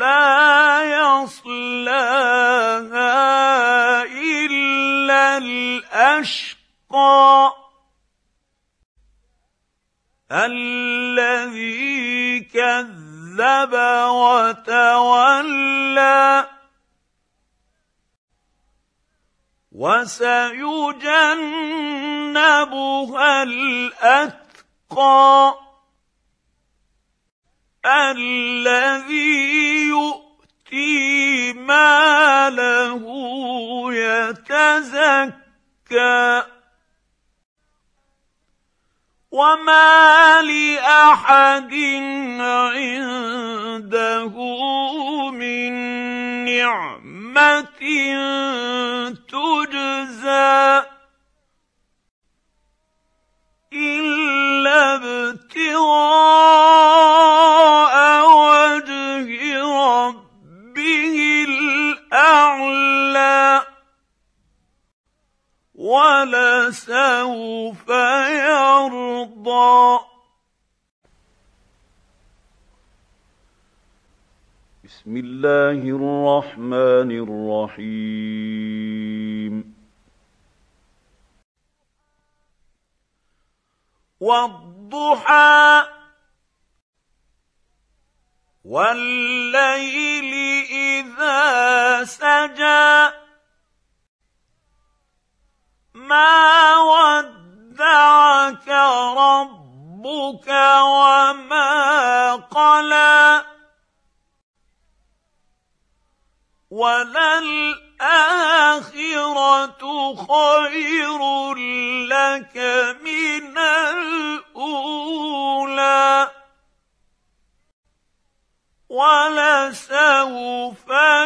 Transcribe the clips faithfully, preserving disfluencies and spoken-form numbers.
لا يصلاها إلا الأشقى الذي كذب وتولى وسيجنبها الأتقى الذي يؤتي ماله يتزكى وما لأحد عنده من نعمة تجزى إلا ابتغاء وجه ربه الأعلى ولسوف يرضى. بسم الله الرحمن الرحيم. والضحى والليل إذا سجى ما ودعك ربك وما قلى وللآخرة خير لك من الأولى ولسوف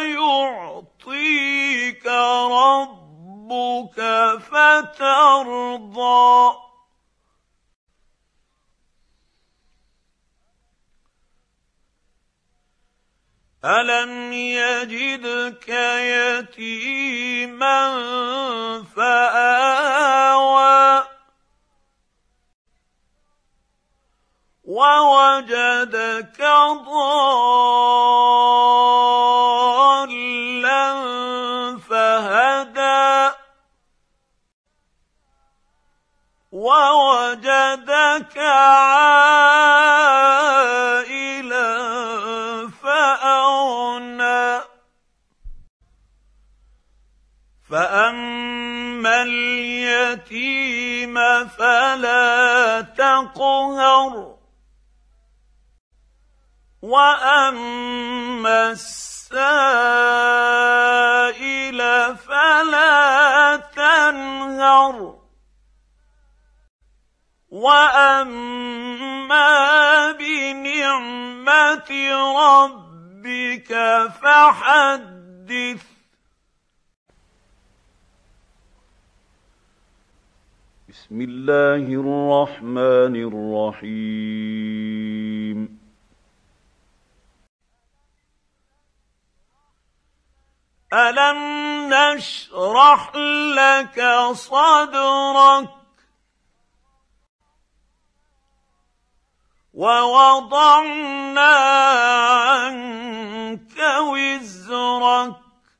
يعطيك ربك فترضى. ألم يجدك يتيما فآوى ووجدك ضالا فهدى ووجدك عائلا فأغنى فأما اليتيم فلا تقهر وأما السائل فلا تنهر وأما بنعمة ربك فحدث. بسم الله الرحمن الرحيم. ألم نشرح لك صدرك ووضعنا عنك وزرك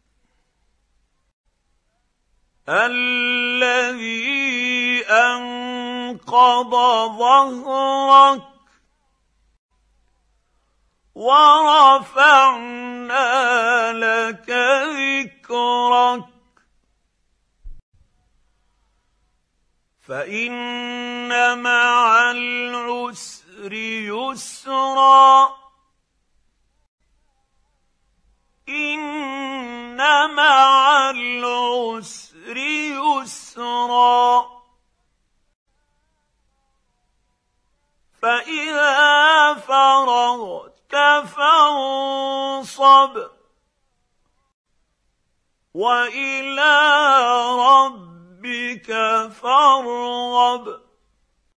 الذي أنقض ظهرك ورفعنا لك ذكرك فإن مع العسر يسرا إن مع العسر يسرا فإذا فرغت فانصب وإلى ربك فارغب